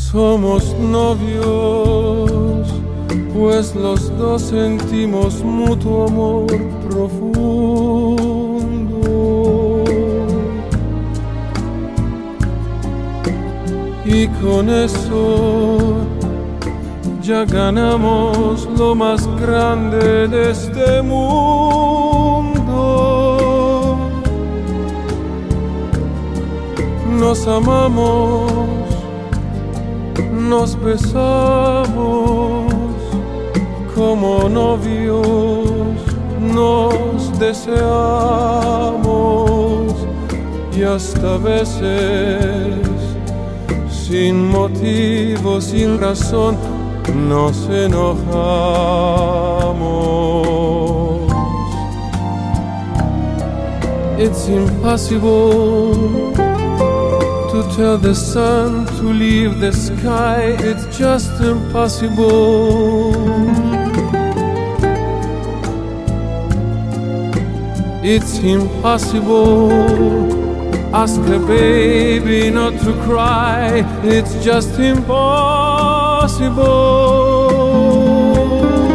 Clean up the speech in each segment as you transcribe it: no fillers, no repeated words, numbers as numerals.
Somos novios, pues los dos sentimos mutuo amor profundo. Y con eso ya ganamos lo más grande de este mundo. Nos amamos, nos besamos como novios, nos deseamos y hasta veces sin motivo, sin razón, nos enojamos. It's impossible to tell the sun to leave the sky. It's just impossible. It's impossible. Ask a baby not to cry. It's just impossible.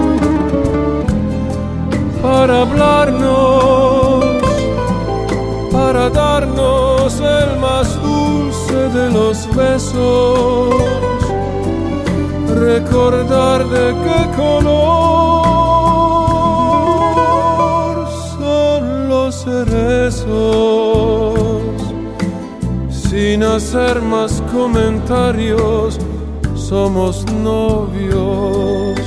Para hablarnos, para darnos el más dulce de los besos, recordar de qué color son los cerezos, sin hacer más comentarios, somos novios,